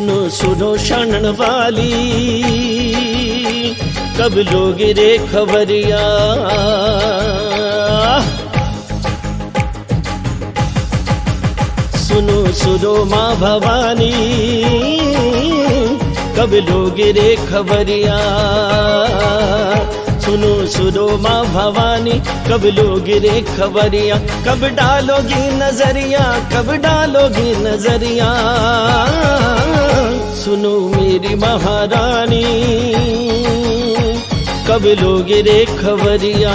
सुनो सुनो शानन वाली, कब लोगे रे खबरिया। सुनो सुनो माँ भवानी, कब लोगे रे खबरिया। सुनो सुनो माँ भवानी, कब लोगे रे खबरिया। कब डालोगी नजरिया, कब डालोगी नजरिया। सुनो मेरी महारानी, कब लोगे रे खबरिया।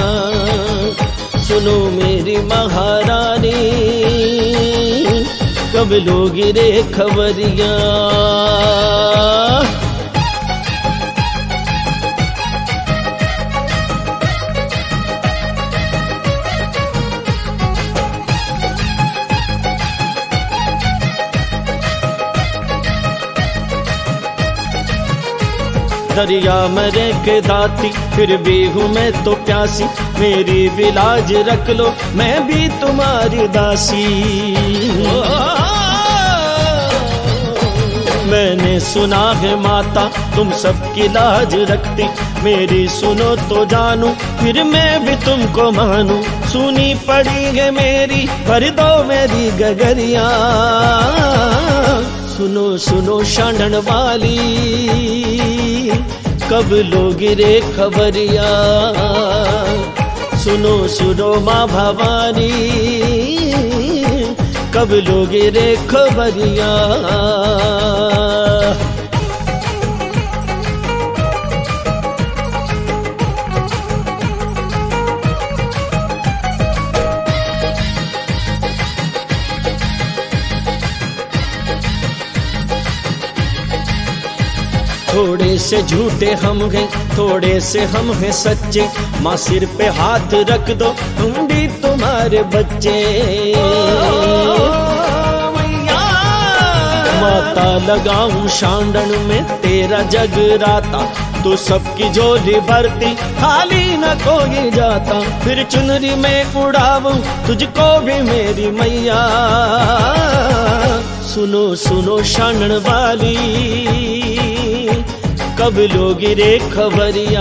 सुनो मेरी महारानी, कब लोगे रे खबरिया। दरिया मरे के दाती, फिर भी हूँ मैं तो प्यासी। मेरी भी लाज रख लो, मैं भी तुम्हारी दासी। मैंने सुना है माता तुम सबकी लाज रखती। मेरी सुनो तो जानू, फिर मैं भी तुमको मानू। सुनी पड़ी है मेरी, भर दो मेरी गगरिया। सुनो सुनो शानन वाली, कब लोगे रे खबरिया। सुनो सुनो माँ भवानी, कब लोगे रे खबरिया। थोड़े से झूठे हम हैं, थोड़े से हम हैं सच्चे। माँ सिर पे हाथ रख दो, हम भी तुम्हारे बच्चे। माता लगाऊं शांडन में तेरा जगराता, तो सबकी झोली भरती, खाली न कोई जाता। फिर चुनरी में उड़ाऊं तुझको भी मेरी मैया। सुनो सुनो शानन वाली, कब लोगे रे खबरिया।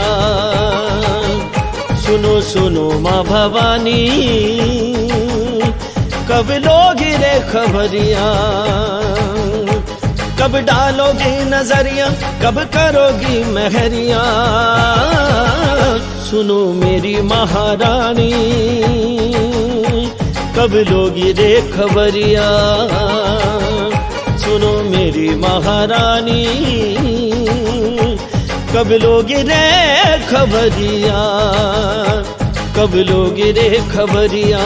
सुनो सुनो माँ भवानी, कब लोगे रे खबरिया। कब डालोगी नजरिया, कब करोगी महरिया। सुनो मेरी महारानी, कब लोगी रे खबरिया। सुनो मेरी महारानी, कब लोगे रे खबरिया। कब लोगे रे खबरिया,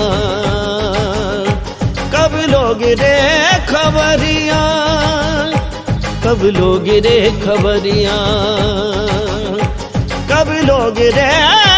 कब लोगे रे खबरिया। कब लोगे रे खबरिया, कब लोगे रे